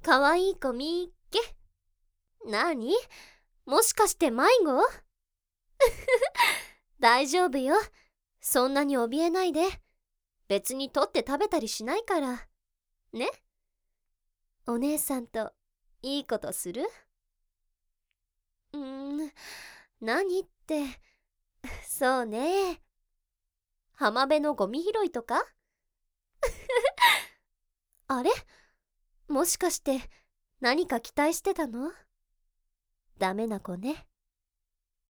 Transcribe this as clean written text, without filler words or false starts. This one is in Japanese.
かわいい子みっけ。なに？もしかして迷子？大丈夫よ。そんなに怯えないで。別に取って食べたりしないから。ね？お姉さんといいことする？何って。そうね。浜辺のゴミ拾いとか？あれ？もしかして何か期待してたの？ダメな子ね。